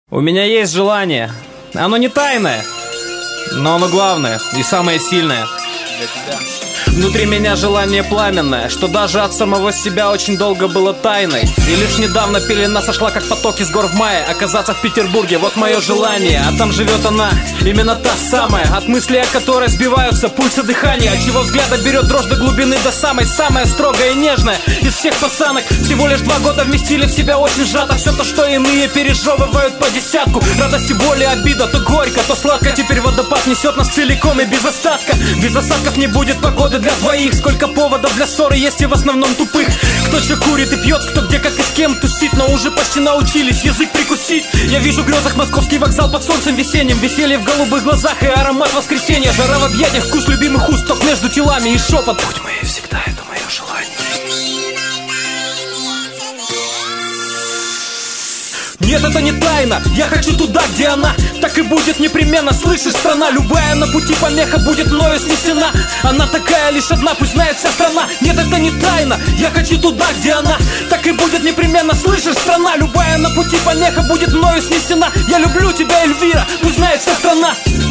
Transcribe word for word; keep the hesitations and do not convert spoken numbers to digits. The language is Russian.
У меня есть желание. Оно не тайное, но оно главное и самое сильное. Для тебя. Внутри меня желание пламенное, что даже от самого себя очень долго было тайной. И лишь недавно пелена сошла, как поток из гор в мае. Оказаться в Петербурге, вот мое желание. А там живет она, именно та самая, от мысли о которой сбиваются пульсы дыхания, от чего взгляда берет дрожь до глубины, до самой, самая строгая и нежная из всех пацанок. Всего лишь два года вместили в себя очень сжато все то, что иные пережевывают по десятку. Радость и боль и обида, то горько, то сладко. Теперь водопад несет нас целиком и без остатка. Без осадков не будет погоды для двоих. Сколько поводов для ссоры есть и в основном тупых. Кто что курит и пьет, кто где как и с кем тусит, но уже почти научились язык прикусить. Я вижу в грезах московский вокзал под солнцем весенним, веселье в голубых глазах и аромат воскресенья, жара в объятиях, вкус любимых уст, ток между телами и шепот. Будь моей всегда, это мое желание. Нет, это не тайна, я хочу туда, где она. Так и будет непременно, слышишь, страна. Любая на пути помеха будет мною снесена. Она такая лишь одна, пусть знает вся страна. Нет, это не тайна, я хочу туда, где она. Так и будет непременно, слышишь, страна. Любая на пути помеха будет мною снесена. Я люблю тебя, Эльвира, пусть знает вся страна.